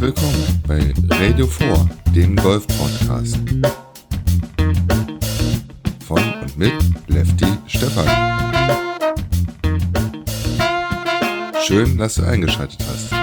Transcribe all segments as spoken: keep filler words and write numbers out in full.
willkommen bei Radio vier, dem Golf-Podcast. Von und mit Lefty Stefan. Schön, dass du eingeschaltet hast.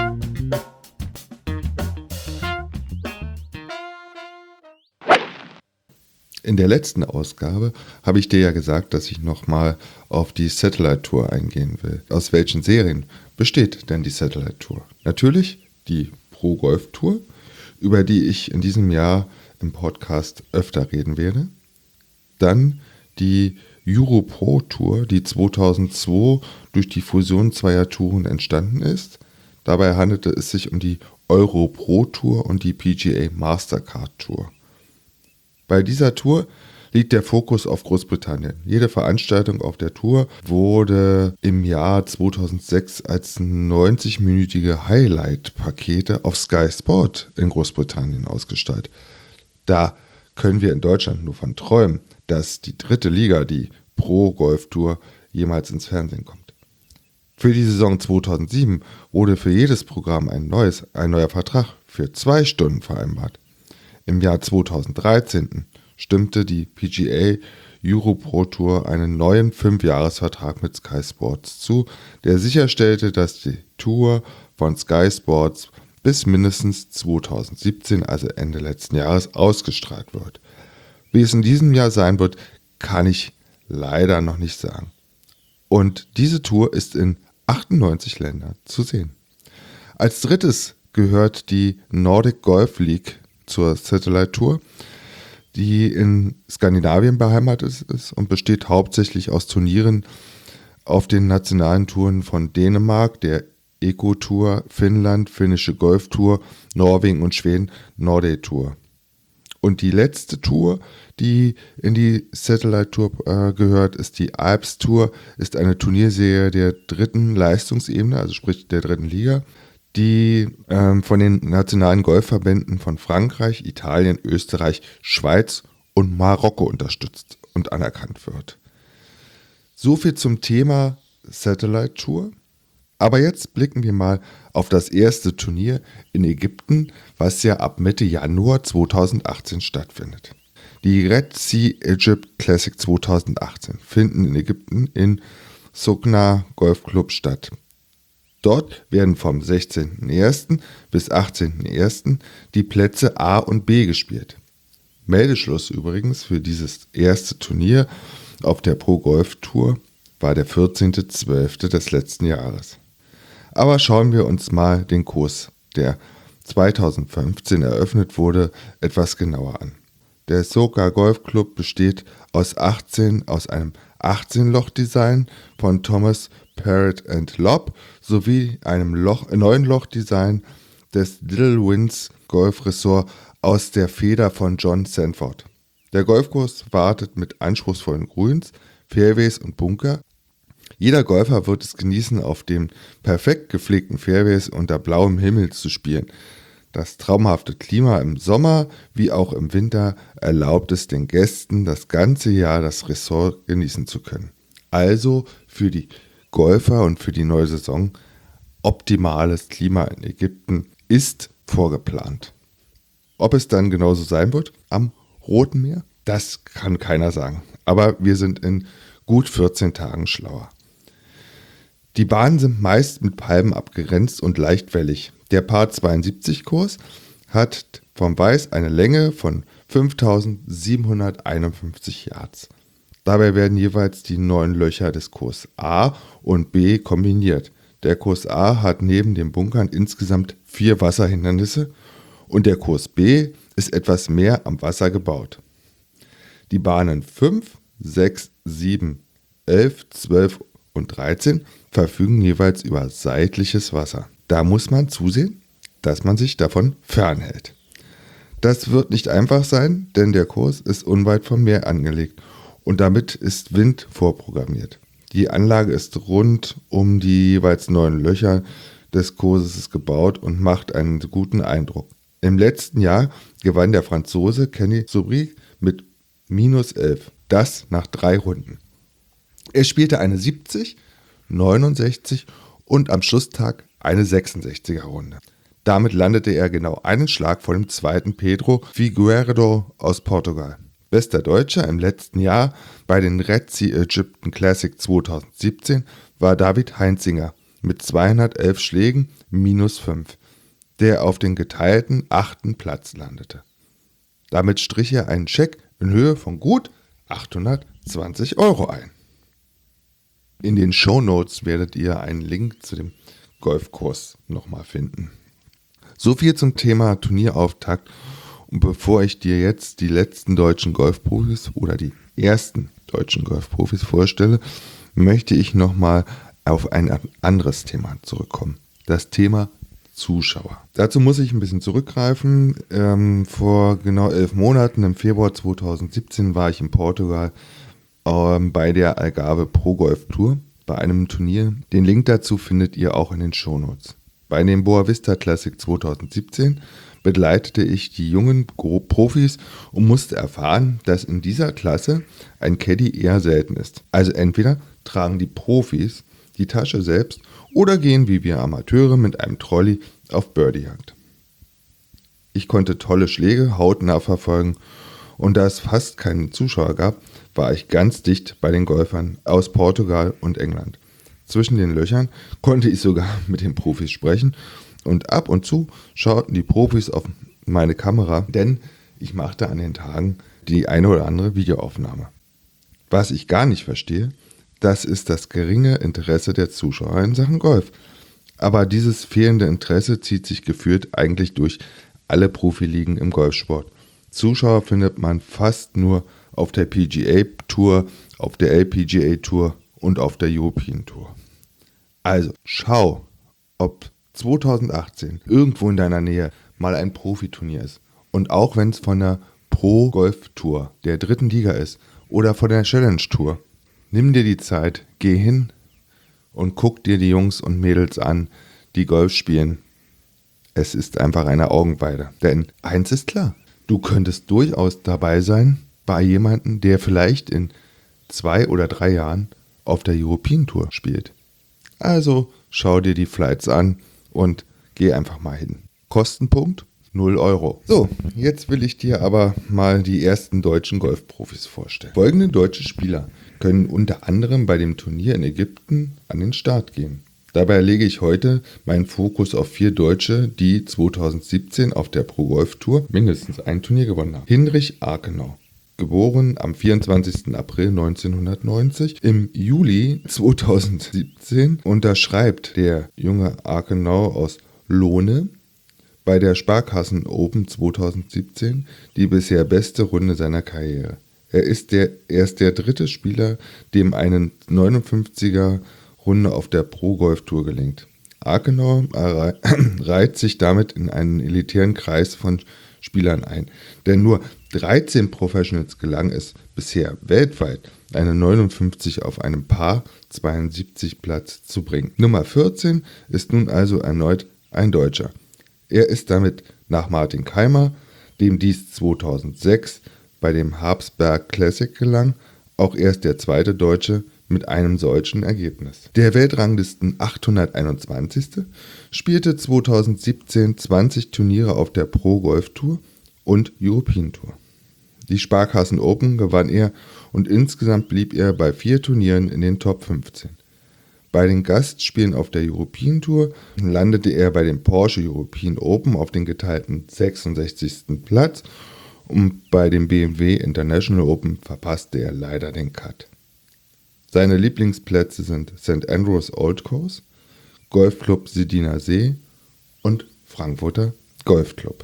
In der letzten Ausgabe habe ich dir ja gesagt, dass ich nochmal auf die Satellite Tour eingehen will. Aus welchen Serien besteht denn die Satellite Tour? Natürlich die Pro Golf Tour, über die ich in diesem Jahr im Podcast öfter reden werde. Dann die Euro Pro Tour, die zweitausendzwei durch die Fusion zweier Touren entstanden ist. Dabei handelte es sich um die Euro Pro Tour und die P G A Mastercard Tour. Bei dieser Tour liegt der Fokus auf Großbritannien. Jede Veranstaltung auf der Tour wurde im Jahr zweitausendsechs als neunzig-minütige Highlight-Pakete auf Sky Sport in Großbritannien ausgestrahlt. Da können wir in Deutschland nur von träumen, dass die dritte Liga, die Pro Golf Tour, jemals ins Fernsehen kommt. Für die Saison zweitausendsieben wurde für jedes Programm ein, neues, ein neuer Vertrag für zwei Stunden vereinbart. Im Jahr zweitausenddreizehn stimmte die P G A Euro Pro Tour einen neuen Fünfjahresvertrag mit Sky Sports zu, der sicherstellte, dass die Tour von Sky Sports bis mindestens zweitausendsiebzehn, also Ende letzten Jahres, ausgestrahlt wird. Wie es in diesem Jahr sein wird, kann ich leider noch nicht sagen. Und diese Tour ist in achtundneunzig Ländern zu sehen. Als drittes gehört die Nordic Golf League zur Satellite Tour, die in Skandinavien beheimatet ist und besteht hauptsächlich aus Turnieren auf den nationalen Touren von Dänemark, der Eco Tour, Finnland, Finnische Golf Tour, Norwegen und Schweden, Nordea Tour. Und die letzte Tour, die in die Satellite Tour äh, gehört, ist die Alps Tour, ist eine Turnierserie der dritten Leistungsebene, also sprich der dritten Liga, die ähm, von den nationalen Golfverbänden von Frankreich, Italien, Österreich, Schweiz und Marokko unterstützt und anerkannt wird. So viel zum Thema Satellite Tour. Aber jetzt blicken wir mal auf das erste Turnier in Ägypten, was ja ab Mitte Januar zweitausendachtzehn stattfindet. Die Red Sea Egypt Classic zweitausendachtzehn finden in Ägypten in Sogna Golf Club statt. Dort werden vom sechzehnten ersten bis achtzehnten ersten die Plätze A und B gespielt. Meldeschluss übrigens für dieses erste Turnier auf der Pro Golf Tour war der vierzehnten zwölften des letzten Jahres. Aber schauen wir uns mal den Kurs, der zweitausendfünfzehn eröffnet wurde, etwas genauer an. Der Sogna Golf Club besteht aus achtzehn aus einem achtzehn-Loch-Design von Thomas Parrott and Lobb sowie einem Loch, neuen Loch-Design des Little Winds Golf Resort aus der Feder von John Sanford. Der Golfkurs wartet mit anspruchsvollen Grüns, Fairways und Bunker. Jeder Golfer wird es genießen, auf dem perfekt gepflegten Fairways unter blauem Himmel zu spielen. Das traumhafte Klima im Sommer wie auch im Winter erlaubt es den Gästen, das ganze Jahr das Resort genießen zu können. Also für die Golfer und für die neue Saison optimales Klima in Ägypten ist vorgeplant. Ob es dann genauso sein wird am Roten Meer, das kann keiner sagen. Aber wir sind in gut vierzehn Tagen schlauer. Die Bahnen sind meist mit Palmen abgegrenzt und leicht wellig. Der Par zweiundsiebzig Kurs hat vom Weiß eine Länge von fünftausendsiebenhunderteinundfünfzig Yards. Dabei werden jeweils die neun Löcher des Kurs A und B kombiniert. Der Kurs A hat neben den Bunkern insgesamt vier Wasserhindernisse und der Kurs B ist etwas mehr am Wasser gebaut. Die Bahnen fünf, sechs, sieben, elf, zwölf und dreizehn verfügen jeweils über seitliches Wasser. Da muss man zusehen, dass man sich davon fernhält. Das wird nicht einfach sein, denn der Kurs ist unweit vom Meer angelegt und damit ist Wind vorprogrammiert. Die Anlage ist rund um die jeweils neun Löcher des Kurses gebaut und macht einen guten Eindruck. Im letzten Jahr gewann der Franzose Kenny Sobry mit minus elf, das nach drei Runden. Er spielte eine siebzig, neunundsechzig und am Schlusstag eine sechsundsechziger Runde. Damit landete er genau einen Schlag vor dem zweiten Pedro Figueiredo aus Portugal. Bester Deutscher im letzten Jahr bei den Red Sea Egyptian Classic zweitausendsiebzehn war David Heinzinger mit zweihundertelf Schlägen minus fünf, der auf den geteilten achten Platz landete. Damit strich er einen Scheck in Höhe von gut achthundertzwanzig Euro ein. In den Shownotes werdet ihr einen Link zu dem Golfkurs nochmal finden. So viel zum Thema Turnierauftakt. Und bevor ich dir jetzt die letzten deutschen Golfprofis oder die ersten deutschen Golfprofis vorstelle, möchte ich nochmal auf ein anderes Thema zurückkommen. Das Thema Zuschauer. Dazu muss ich ein bisschen zurückgreifen. Ähm, vor genau elf Monaten, im Februar zweitausendsiebzehn, war ich in Portugal ähm, bei der Algarve Pro Golf Tour, bei einem Turnier. Den Link dazu findet ihr auch in den Shownotes. Bei dem Boa Vista Classic zweitausendsiebzehn begleitete ich die jungen Profis und musste erfahren, dass in dieser Klasse ein Caddy eher selten ist. Also entweder tragen die Profis die Tasche selbst oder gehen wie wir Amateure mit einem Trolley auf Birdiejagd. Ich konnte tolle Schläge hautnah verfolgen und da es fast keine Zuschauer gab, war ich ganz dicht bei den Golfern aus Portugal und England. Zwischen den Löchern konnte ich sogar mit den Profis sprechen und ab und zu schauten die Profis auf meine Kamera, denn ich machte an den Tagen die eine oder andere Videoaufnahme. Was ich gar nicht verstehe, das ist das geringe Interesse der Zuschauer in Sachen Golf. Aber dieses fehlende Interesse zieht sich gefühlt eigentlich durch alle Profiligen im Golfsport. Zuschauer findet man fast nur auf der P G A Tour, auf der L P G A Tour und auf der European Tour. Also schau, ob zweitausendachtzehn irgendwo in deiner Nähe mal ein Profiturnier ist. Und auch wenn es von der Pro Golf Tour der dritten Liga ist oder von der Challenge Tour, nimm dir die Zeit, geh hin und guck dir die Jungs und Mädels an, die Golf spielen. Es ist einfach eine Augenweide. Denn eins ist klar, du könntest durchaus dabei sein bei jemandem, der vielleicht in zwei oder drei Jahren auf der European Tour spielt. Also schau dir die Flights an und geh einfach mal hin. Kostenpunkt null Euro. So, jetzt will ich dir aber mal die ersten deutschen Golfprofis vorstellen. Folgende deutsche Spieler können unter anderem bei dem Turnier in Ägypten an den Start gehen. Dabei lege ich heute meinen Fokus auf vier Deutsche, die zweitausendsiebzehn auf der Pro Golf Tour mindestens ein Turnier gewonnen haben. Hinrich Akenau, geboren am vierundzwanzigsten April neunzehnhundertneunzig. Im Juli zweitausendsiebzehn unterschreibt der junge Akenau aus Lohne bei der Sparkassen Open zweitausendsiebzehn die bisher beste Runde seiner Karriere. Er ist der, er ist der dritte Spieler, dem eine neunundfünfziger Runde auf der Pro Golf Tour gelingt. Akenau reiht sich damit in einen elitären Kreis von Spielern ein, denn nur dreizehn Professionals gelang es bisher weltweit, eine neunundfünfzig auf einem Par zweiundsiebzig Platz zu bringen. Nummer vierzehn ist nun also erneut ein Deutscher. Er ist damit nach Martin Keimer, dem dies zweitausendsechs bei dem Habsberg Classic gelang, auch erst der zweite Deutsche mit einem solchen Ergebnis. Der Weltranglisten achthunderteinundzwanzigste spielte zweitausendsiebzehn zwanzig Turniere auf der Pro Golf Tour und European Tour. Die Sparkassen Open gewann er und insgesamt blieb er bei vier Turnieren in den Top fünfzehn. Bei den Gastspielen auf der European Tour landete er bei dem Porsche European Open auf den geteilten sechsundsechzigsten Platz und bei dem B M W International Open verpasste er leider den Cut. Seine Lieblingsplätze sind Sankt Andrews Old Course, Golfclub Sediner See und Frankfurter Golfclub.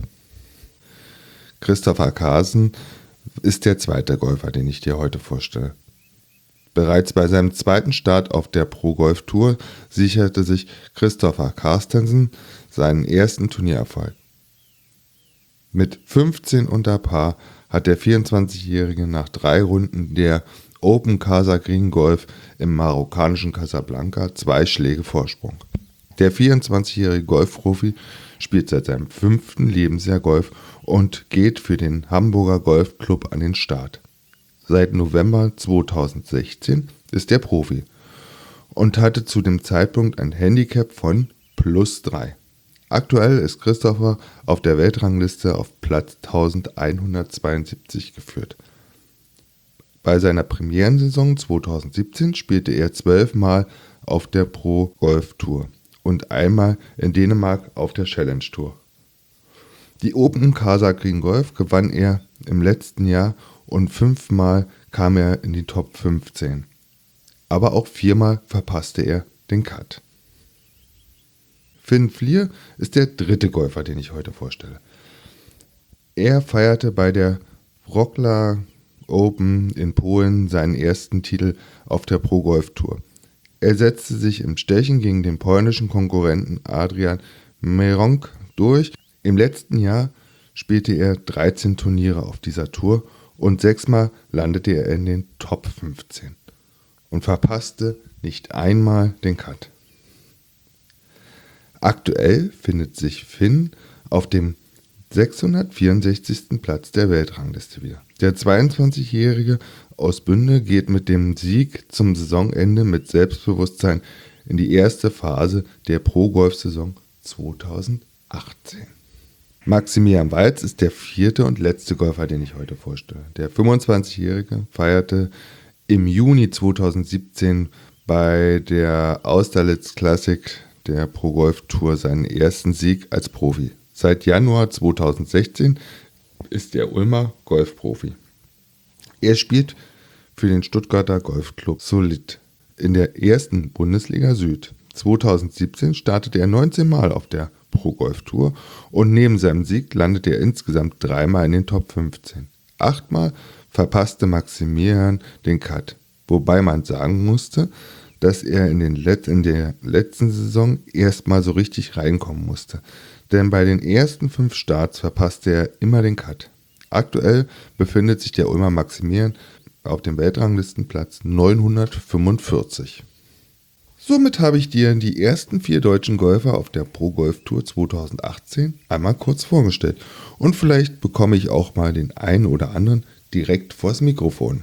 Christopher Carlsen ist der zweite Golfer, den ich dir heute vorstelle. Bereits bei seinem zweiten Start auf der Pro Golf Tour sicherte sich Christopher Carstensen seinen ersten Turniererfolg. Mit fünfzehn unter Par hat der vierundzwanzigjährige nach drei Runden der Open Casa Green Golf im marokkanischen Casablanca zwei Schläge Vorsprung. Der vierundzwanzigjährige Golfprofi spielt seit seinem fünften Lebensjahr Golf und geht für den Hamburger Golfclub an den Start. Seit November zweitausendsechzehn ist er Profi und hatte zu dem Zeitpunkt ein Handicap von plus drei. Aktuell ist Christopher auf der Weltrangliste auf Platz elfhundertzweiundsiebzig geführt. Bei seiner Premierensaison zweitausendsiebzehn spielte er zwölfmal auf der Pro Golf Tour und einmal in Dänemark auf der Challenge Tour. Die Open Casa Green Golf gewann er im letzten Jahr und fünfmal kam er in die Top fünfzehn. Aber auch viermal verpasste er den Cut. Finn Flier ist der dritte Golfer, den ich heute vorstelle. Er feierte bei der Wrocław Open in Polen seinen ersten Titel auf der Pro Golf Tour. Er setzte sich im Stechen gegen den polnischen Konkurrenten Adrian Meronk durch. Im letzten Jahr spielte er dreizehn Turniere auf dieser Tour und sechsmal landete er in den Top fünfzehn und verpasste nicht einmal den Cut. Aktuell findet sich Finn auf dem sechshundertvierundsechzigsten Platz der Weltrangliste wieder. Der zweiundzwanzigjährige aus Bünde geht mit dem Sieg zum Saisonende mit Selbstbewusstsein in die erste Phase der Pro-Golf-Saison zweitausendachtzehn. Maximilian Walz ist der vierte und letzte Golfer, den ich heute vorstelle. Der fünfundzwanzigjährige feierte im Juni zweitausendsiebzehn bei der Austerlitz Classic der Pro Golf Tour seinen ersten Sieg als Profi. Seit Januar zweitausendsechzehn ist er Ulmer Golfprofi. Er spielt für den Stuttgarter Golfclub Solid in der ersten Bundesliga Süd. zweitausendsiebzehn startete er neunzehn Mal auf der Pro Golf Tour und neben seinem Sieg landete er insgesamt dreimal in den Top fünfzehn. Achtmal verpasste Maximilian den Cut, wobei man sagen musste, dass er in, den Let- in der letzten Saison erstmal so richtig reinkommen musste. Denn bei den ersten fünf Starts verpasste er immer den Cut. Aktuell befindet sich der Ulmer Maximilian auf dem Weltranglistenplatz neunhundertfünfundvierzig. Somit habe ich dir die ersten vier deutschen Golfer auf der Pro Golf Tour zweitausendachtzehn einmal kurz vorgestellt. Und vielleicht bekomme ich auch mal den einen oder anderen direkt vors Mikrofon.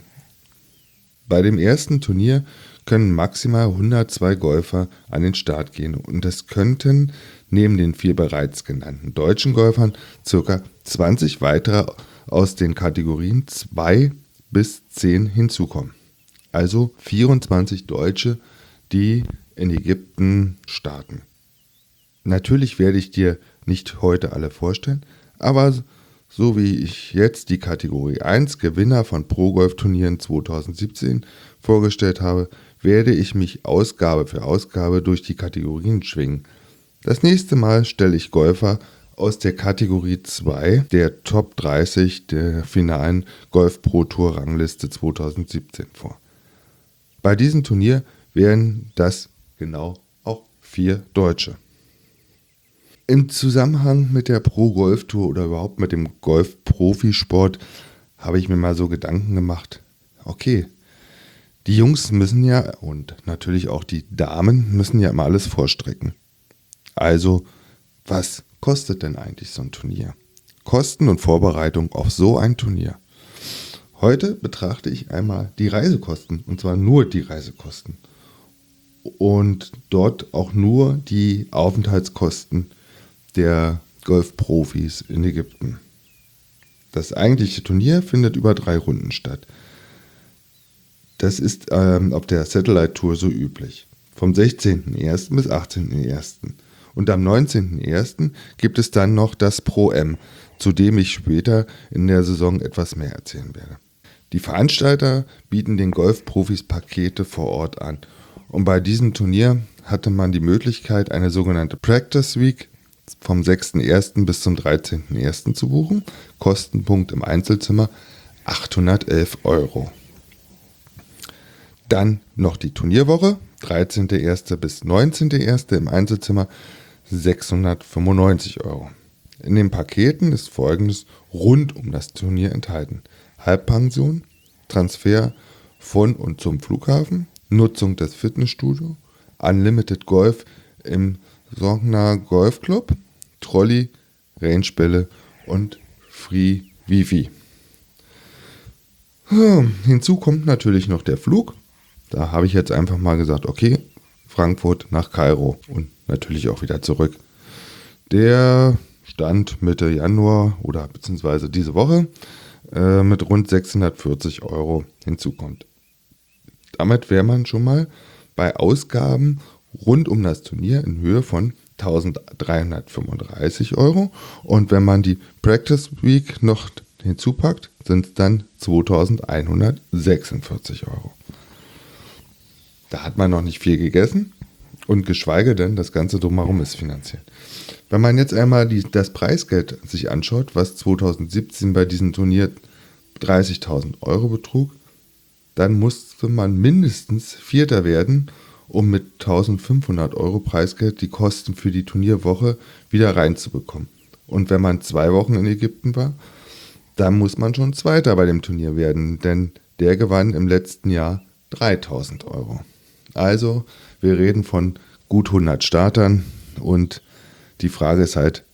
Bei dem ersten Turnier können maximal hundertzwei Golfer an den Start gehen und es könnten neben den vier bereits genannten deutschen Golfern ca. zwanzig weitere aus den Kategorien zwei bis zehn hinzukommen. Also vierundzwanzig Deutsche, die in Ägypten starten. Natürlich werde ich dir nicht heute alle vorstellen, aber so wie ich jetzt die Kategorie eins Gewinner von Pro-Golf-Turnieren zweitausendsiebzehn vorgestellt habe, werde ich mich Ausgabe für Ausgabe durch die Kategorien schwingen. Das nächste Mal stelle ich Golfer aus der Kategorie zwei der Top dreißig der finalen Golf Pro Tour Rangliste zweitausendsiebzehn vor. Bei diesem Turnier wären das genau auch vier Deutsche. Im Zusammenhang mit der Pro Golf Tour oder überhaupt mit dem Golf-Profisport habe ich mir mal so Gedanken gemacht, okay, die Jungs müssen ja und natürlich auch die Damen müssen ja immer alles vorstrecken. Also, was kostet denn eigentlich so ein Turnier? Kosten und Vorbereitung auf so ein Turnier. Heute betrachte ich einmal die Reisekosten, und zwar nur die Reisekosten. Und dort auch nur die Aufenthaltskosten der Golfprofis in Ägypten. Das eigentliche Turnier findet über drei Runden statt. Das ist ähm, auf der Satellite Tour so üblich. Vom sechzehnten ersten bis achtzehnten ersten Und am neunzehnten ersten gibt es dann noch das Pro-Am, zu dem ich später in der Saison etwas mehr erzählen werde. Die Veranstalter bieten den Golfprofis Pakete vor Ort an. Und bei diesem Turnier hatte man die Möglichkeit, eine sogenannte Practice Week vom sechsten ersten bis zum dreizehnten ersten zu buchen. Kostenpunkt im Einzelzimmer achthundertelf Euro. Dann noch die Turnierwoche, dreizehnten ersten bis neunzehnten ersten im Einzelzimmer sechshundertfünfundneunzig Euro. In den Paketen ist Folgendes rund um das Turnier enthalten: Halbpension, Transfer von und zum Flughafen, Nutzung des Fitnessstudios, Unlimited Golf im Sogna Golf Club, Trolley, Rangebälle und Free Wifi. Hm, hinzu kommt natürlich noch der Flug. Da habe ich jetzt einfach mal gesagt, okay, Frankfurt nach Kairo und natürlich auch wieder zurück. der Stand Mitte Januar oder beziehungsweise diese Woche äh, mit rund sechshundertvierzig Euro hinzukommt. Damit wäre man schon mal bei Ausgaben rund um das Turnier in Höhe von eintausenddreihundertfünfunddreißig Euro. Und wenn man die Practice Week noch hinzupackt, sind es dann zweitausendeinhundertsechsundvierzig Euro. Da hat man noch nicht viel gegessen und geschweige denn, das Ganze drumherum ist finanziert. Wenn man jetzt einmal die, das Preisgeld sich anschaut, was zweitausendsiebzehn bei diesem Turnier dreißigtausend Euro betrug, dann musste man mindestens Vierter werden, um mit eintausendfünfhundert Euro Preisgeld die Kosten für die Turnierwoche wieder reinzubekommen. Und wenn man zwei Wochen in Ägypten war, dann muss man schon Zweiter bei dem Turnier werden, denn der gewann im letzten Jahr dreitausend Euro. Also, wir reden von gut hundert Startern und die Frage ist halt,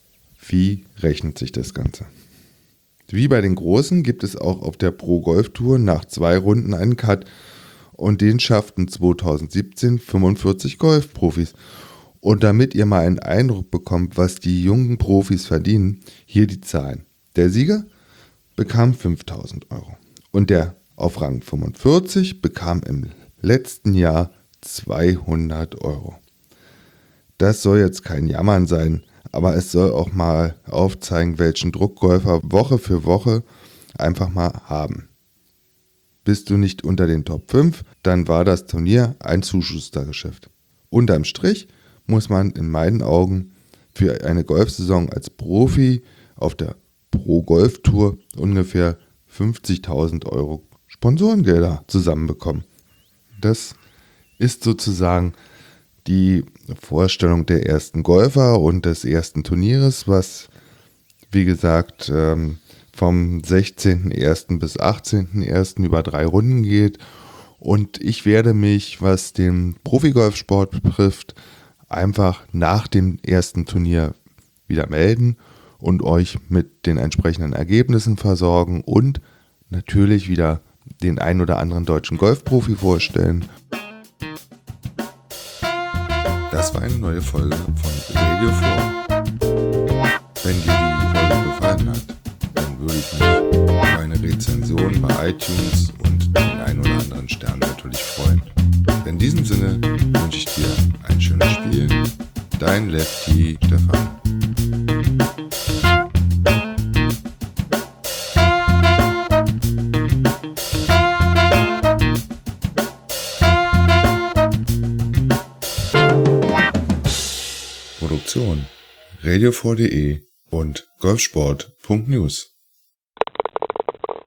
wie rechnet sich das Ganze? Wie bei den Großen gibt es auch auf der Pro Golf Tour nach zwei Runden einen Cut und den schafften zweitausendsiebzehn fünfundvierzig Golfprofis. Und damit ihr mal einen Eindruck bekommt, was die jungen Profis verdienen, hier die Zahlen. Der Sieger bekam fünftausend Euro und der auf Rang fünfundvierzig bekam im letzten Jahr zweihundert Euro. Das soll jetzt kein Jammern sein, aber es soll auch mal aufzeigen, welchen Druck Golfer Woche für Woche einfach mal haben. Bist du nicht unter den Top fünf, dann war das Turnier ein Zuschustergeschäft. Unterm Strich muss man in meinen Augen für eine Golfsaison als Profi auf der Pro Golf Tour ungefähr fünfzigtausend Euro Sponsorengelder zusammenbekommen. Das ist sozusagen die Vorstellung der ersten Golfer und des ersten Turnieres, was, wie gesagt, vom sechzehnten ersten bis achtzehnten ersten über drei Runden geht. Und ich werde mich, was den Profigolfsport betrifft, einfach nach dem ersten Turnier wieder melden und euch mit den entsprechenden Ergebnissen versorgen und natürlich wieder den ein oder anderen deutschen Golfprofi vorstellen. Das war eine neue Folge von Radio vier. Wenn dir die Folge gefallen hat, dann würde ich mich über eine Rezension bei iTunes und den ein oder anderen Stern natürlich freuen. In diesem Sinne wünsche ich dir ein schönes Spiel. Dein Lefty Stefan. Produktion radio vier punkt de und golfsport punkt news